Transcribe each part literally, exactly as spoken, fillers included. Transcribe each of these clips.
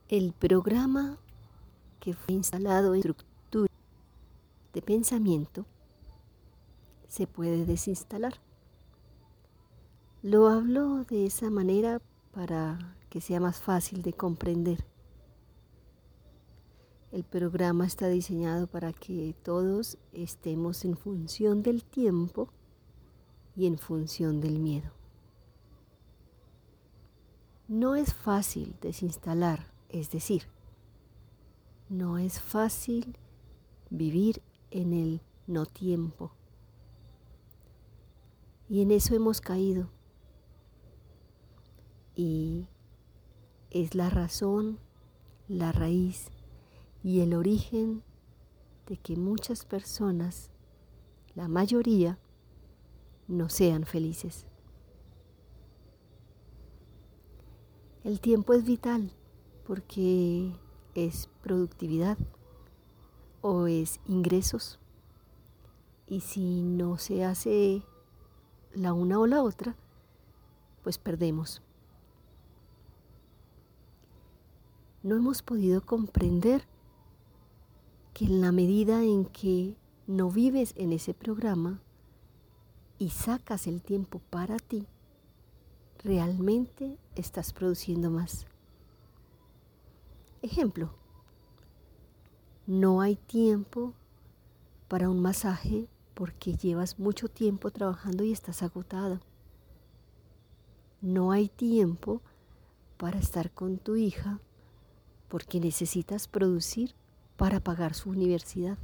El programa que fue instalado en estructura de pensamiento se puede desinstalar. Lo hablo de esa manera para que sea más fácil de comprender. El programa está diseñado para que todos estemos en función del tiempo y en función del miedo. No es fácil desinstalar, es decir, no es fácil vivir en el no tiempo. Y en eso hemos caído. Y es la razón, la raíz y el origen de que muchas personas, la mayoría, no sean felices. El tiempo es vital porque es productividad o es ingresos. Y si no se hace la una o la otra, pues perdemos. No hemos podido comprender que en la medida en que no vives en ese programa y sacas el tiempo para ti, realmente estás produciendo más. Ejemplo, no hay tiempo para un masaje porque llevas mucho tiempo trabajando y estás agotado. No hay tiempo para estar con tu hija porque necesitas producir para pagar su universidad.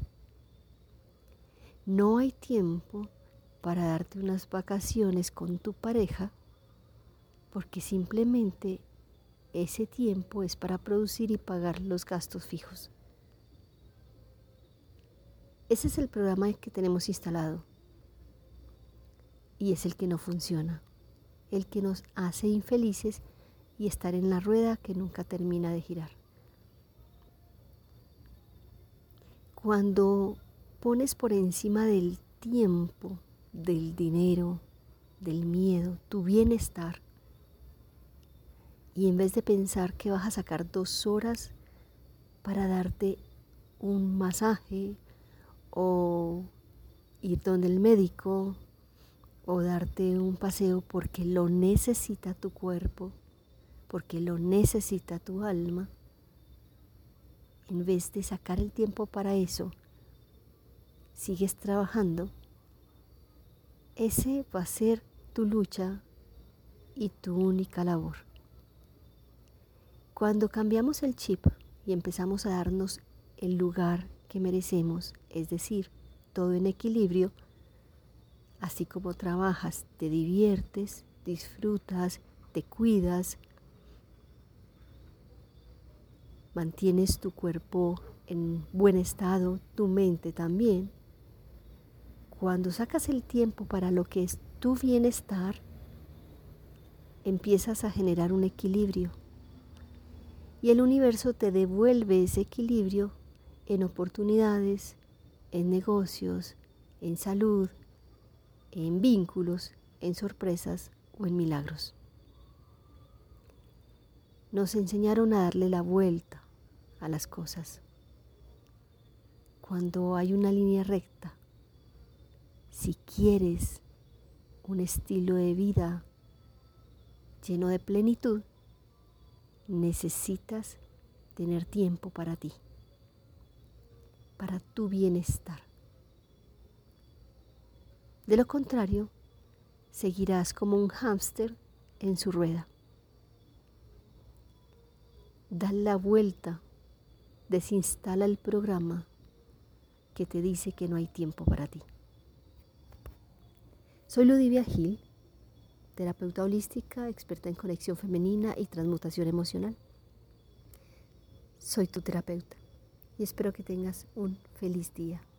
No hay tiempo para darte unas vacaciones con tu pareja porque simplemente ese tiempo es para producir y pagar los gastos fijos. Ese es el programa que tenemos instalado y es el que no funciona, el que nos hace infelices y estar en la rueda que nunca termina de girar. Cuando pones por encima del tiempo, del dinero, del miedo, tu bienestar, y en vez de pensar que vas a sacar dos horas para darte un masaje o ir donde el médico o darte un paseo porque lo necesita tu cuerpo, porque lo necesita tu alma, en vez de sacar el tiempo para eso, sigues trabajando, ese va a ser tu lucha y tu única labor. Cuando cambiamos el chip y empezamos a darnos el lugar que merecemos, es decir, todo en equilibrio, así como trabajas, te diviertes, disfrutas, te cuidas, mantienes tu cuerpo en buen estado, tu mente también. Cuando sacas el tiempo para lo que es tu bienestar, empiezas a generar un equilibrio. Y el universo te devuelve ese equilibrio en oportunidades, en negocios, en salud, en vínculos, en sorpresas o en milagros. Nos enseñaron a darle la vuelta a las cosas. Cuando hay una línea recta, si quieres un estilo de vida lleno de plenitud, necesitas tener tiempo para ti, para tu bienestar. De lo contrario, seguirás como un hámster en su rueda. Da la vuelta, desinstala el programa que te dice que no hay tiempo para ti. Soy Ludivia Gil, terapeuta holística, experta en conexión femenina y transmutación emocional. Soy tu terapeuta y espero que tengas un feliz día.